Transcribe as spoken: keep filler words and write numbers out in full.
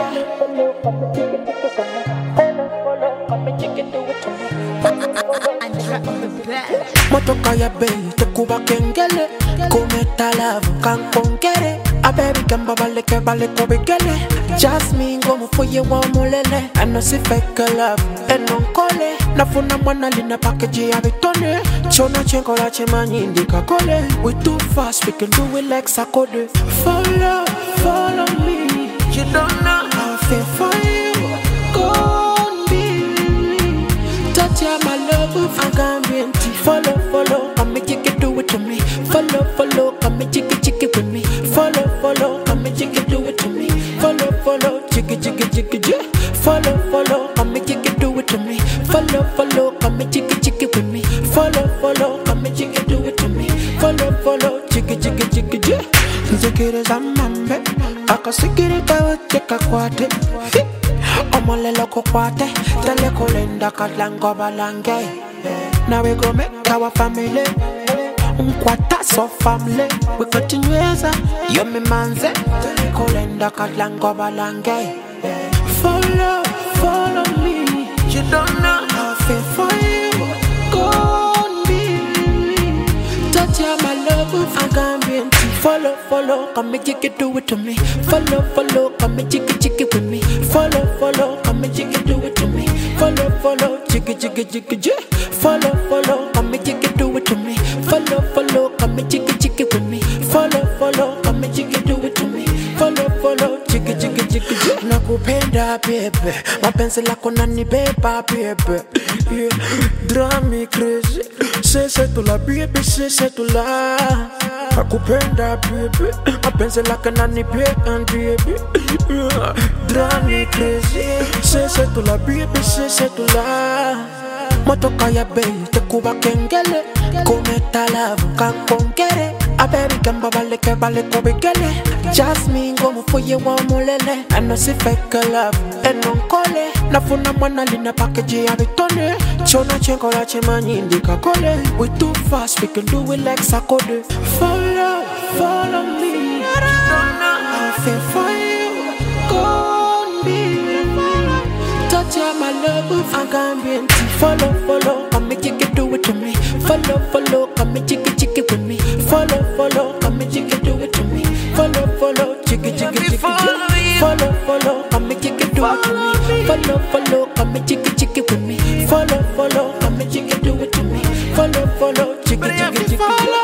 follow, come and chicken, chicken, come and follow, follow, come and chicken, do it to me. Motoka ya bei, te kuba kengele. Kometa love, kan kongere. A baby can babale ke bale kobe gele. Jasmine go mo foye wa molele. I know si fake love, and non kole. Na funa mwana lina package ya bitone. Chona chenko la chemani indika kole. We too fast, we can do it like Sakode. Follow, follow me. You don't know how I feel for you. Go on, be with me. Touch ya my love, I can't be empty. Follow, follow, come and you can do it to me. Follow, follow, come and chicky chicky with me. Follow, follow, come and you can do it to me. Follow, follow, chicky chicky chicky chicky. Follow, follow, come and you can do it to me. Follow, follow, come and chicky chicky with me. Follow, follow, come and you can do it to me. Follow, follow, chicky chicky chicky chicky. Nzikiri za mambe, akasikiri kawe cheka kwate. Omole loko kwate, tele kolenda kalango balange. Now we go make our family. Unkwata so family. We continueza, yo mi manze. Tele kolenda kalango balange. Follow, follow me. You don't know how I feel for you. Go on, be with me. Touch ya my love, I can't be empty. Follow, follow, come and chicky do it to me. Follow, follow, come and chicky chicky with me. Follow, follow, come and chicky do it to me. Follow, follow, chicky chicky chicky chicky. Follow, follow, come and chicky do it to me. Follow, follow, come and chicky chicky with me. Follow, follow, come and chicky do it to me. Follow, follow, chicky chicky chicky chicky. Nakupenda baby, mapenzi lako nanibeba baby. Yeah, drive me crazy. Say say to la baby, say say to la. Nakupenda baby, mapenzi lako nanibeba baby. Yeah, drive me crazy. Say say to la baby, say say to la. Motoka ya bei, te kuba kengele. Kometa love, kan kongere. A baby can babale ke bale kobe gele. Jasmine go mo foye wa molele. I know si fake love, and non kole. Na funa mwana lina package ya bitone. Chona chenko la chemani indika kole. We too fast, we can do it like Sakode. Follow, follow me. You don't know how I feel for you. Go on, be with me. Touch ya my love, I can't be empty. Follow, follow, come and chicky do it to me. Follow, follow, come and chicky chicky with me. Follow, follow, come and chicky do it to me. Follow, follow, chicky chicky chicky. Follow, follow, come and chicky do it to me. Follow, follow, come and chicky chicky with me. Follow, follow, come and chicky do it to me. Follow, follow, chicky chicky chicky.